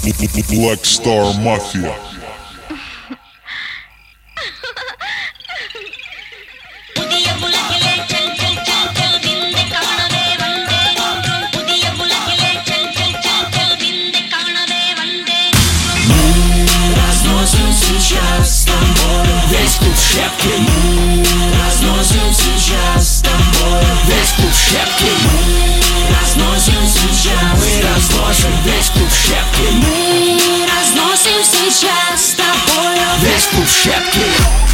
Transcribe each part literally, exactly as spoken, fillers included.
Black Star Mafia. Сейчас с тобой весь клуб щепки. Мы разносим сейчас с тобой весь клуб щепки. Мы разносим сейчас. Мы разносим весь клуб щепки. Мы разносим сейчас с тобой весь клуб щепки.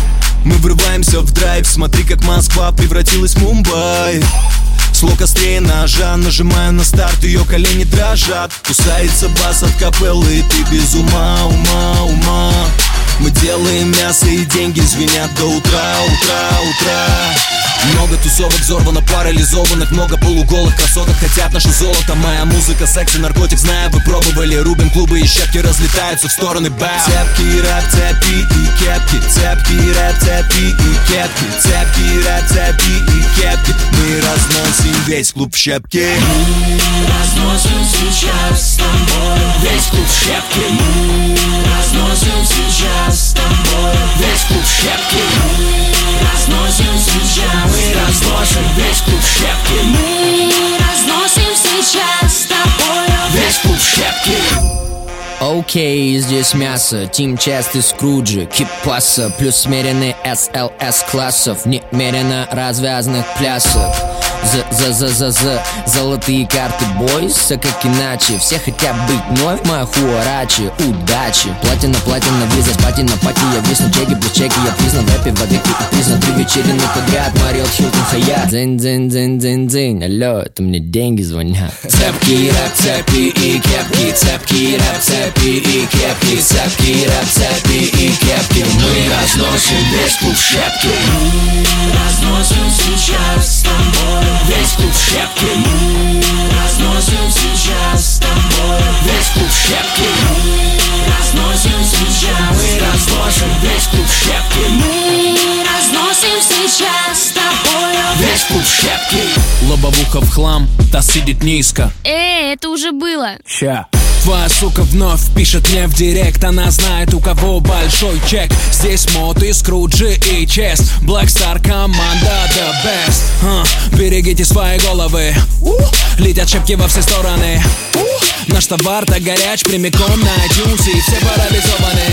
Мы врываемся в драйв, смотри, как Москва превратилась в Мумбай. Слог острее ножа, нажимаю на старт, ее колени дрожат. Кусается бас от капеллы, и ты без ума, ума, ума. Мы делаем мясо, и деньги звенят до утра, утра, утра. Много тусовок взорвано, парализованных, много полуголых красоток хотят наше золото. Моя музыка, секс и наркотик, знаю, вы пробовали. Рубим клубы и щепки разлетаются в стороны. Бэу. Цепки, рэп, цепи и кепки. Цепки, рэп, цепи и кепки. Цепки, рэп, цепи и кепки. Мы разносим весь клуб в щепки. Мы разносим сейчас с тобой весь клуб в щепки. Мы разносим сейчас с тобой весь клуб в щепки. Мы разносим сейчас. Мы разносим весь клуб в щепки. Мы разносим сейчас с тобой весь клуб в щепки. Окей, okay, здесь мясо, Тим Чест и Скруджи, Кипаса, плюс смеренный эс эл эс классов, немерено развязных плясок. За-за-за-за-за, золотые карты бойся, как иначе. Все хотят быть вновь моя хуарачи. Удачи, платина, платина, виза, платина, пати. Я висну, чеки, плюс чеки. Я признан в рэпе вовеки и признан. Три вечерины подряд, Мариот, Хилтон, Хаят. Дзынь-дзынь-дзынь-дзынь-дзынь, алло, это мне деньги звонят. Цепки, рэп, цепи и кепки. Цепки, рэп, цепи и кепки. Цепки, рэп, цепи и кепки. Мы разносим весь клуб в щепки. Мы разносим сейчас с тобой весь клуб в щепки. Мы разносим сейчас с тобой весь клуб в щепки. Мы разносим сейчас. Мы разносим весь клуб в щепки. Мы разносим сейчас с тобой весь клуб в щепки. Лобовуха в хлам, та сидит низко. Э, это уже было. Ща. Твоя сука вновь пишет мне в директ. Она знает, у кого большой чек. Здесь Мод и Скруджи и Чест. Black Star команда the best. uh, Берегите свои головы. uh, Летят шепки во все стороны. uh, Наш товар так горяч, прямиком на iTunes, и все парализованы.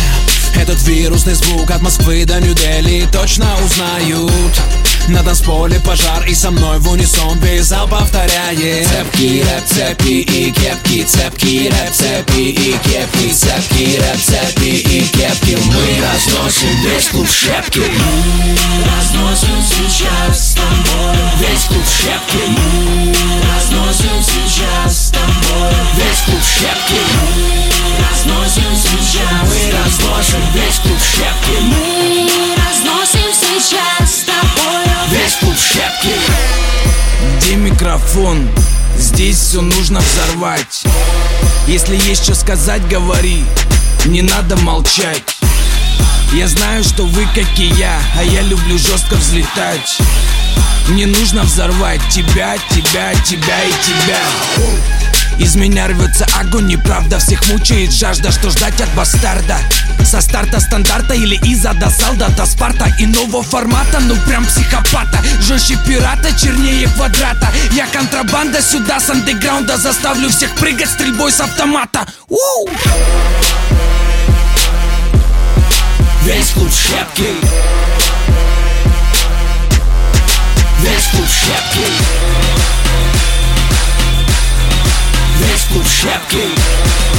Этот вирусный звук от Москвы до Нью-Дели точно узнают. На танцполе пожар, и со мной в унисон весь зал повторяет. Цепки, рэп, цепи и кепки. Цепки, рэп, цепи и кепки. Цепки, рэп, цепи и кепки. Мы разносим весь клуб в щепки. Мы разносим сейчас с тобой весь клуб в щепки. Мы разносим сейчас с тобой весь клуб в щепки. Мы разносим сейчас. Мы разносим весь клуб в щепки. Мы разносим сейчас с тобой весь клуб в щепки. Где микрофон? Здесь все нужно взорвать. Если есть что сказать, говори. Не надо молчать. Я знаю, что вы как и я, а я люблю жестко взлетать. Мне нужно взорвать тебя, тебя, тебя и тебя. Из меня рвется огонь, неправда. Всех мучает жажда, что ждать от бастарда. Со старта стандарта или из-за до солдата Спарта иного формата, ну прям психопата. Жестче пирата, чернее квадрата. Я контрабанда сюда с андеграунда. Заставлю всех прыгать стрельбой с автомата. У-у-у! Весь клуб в щепки. Весь клуб в щепки. Весь клуб в щепки.